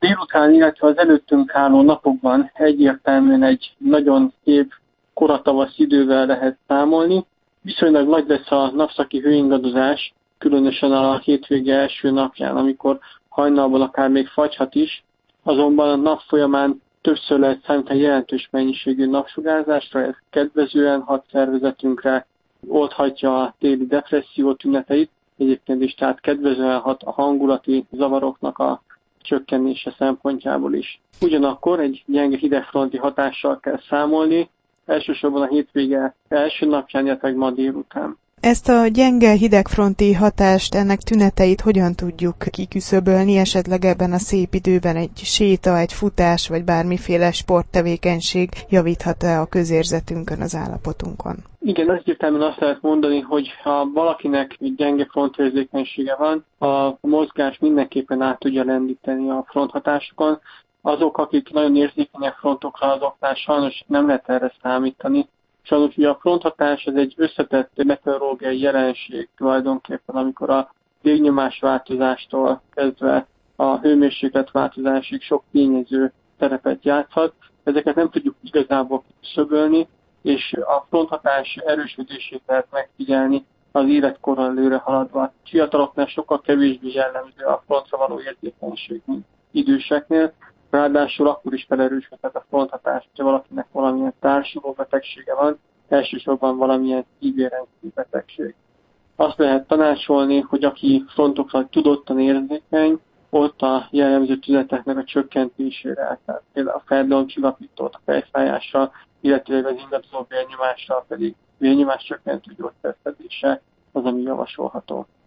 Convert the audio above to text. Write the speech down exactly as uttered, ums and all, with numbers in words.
délután, illetve az előttünk álló napokban egyértelműen egy nagyon szép koratavasz idővel lehet számolni. Viszonylag nagy lesz a napszaki hőingadozás, különösen a hétvége első napján, amikor hajnalban akár még fagyhat is, azonban a nap folyamán többször lehet számítani jelentős mennyiségű napsugárzásra, ez kedvezően hat szervezetünkre, oldhatja a téli depresszió tüneteit, egyébként is tehát kedvezően hat a hangulati zavaroknak a csökkenése szempontjából is. Ugyanakkor egy gyenge hidegfronti hatással kell számolni, elsősorban a hétvége első napján, illetve ma délután. Ezt a gyenge hidegfronti hatást, ennek tüneteit hogyan tudjuk kiküszöbölni, esetleg ebben a szép időben egy séta, egy futás, vagy bármiféle sporttevékenység javíthat-e a közérzetünkön, az állapotunkon? Igen, egyértelműen azt lehet mondani, hogy ha valakinek gyenge frontérzékenysége van, a mozgás mindenképpen át tudja lendíteni a fronthatásokon. Azok, akik nagyon érzékenyek frontokra, azoknál sajnos nem lehet erre számítani. Sajnos ugye a fronthatás ez egy összetett meteorológiai jelenség tulajdonképpen, amikor a légnyomás változástól kezdve a hőmérséklet változásig sok tényező szerepet játszhat. Ezeket nem tudjuk igazából szöbölni, és a fronthatás erősödését lehet megfigyelni az életkorral előre haladva. Fiataloknál sokkal kevésbé jellemző a frontra való érzékenység, mint időseknél. Ráadásul akkor is felerősödhet a fronthatás, hogyha valakinek valamilyen társuló betegsége van, elsősorban valamilyen szívérendszeri betegség. Azt lehet tanácsolni, hogy aki frontokra tudottan érzékeny, ott a jellemző tüneteknek a csökkentésére, tehát például a fájdalomcsillapítót, a fejfájásra, illetve az ingadozó vérnyomásra pedig vérnyomás csökkentő gyógyszerszedése az, ami javasolható.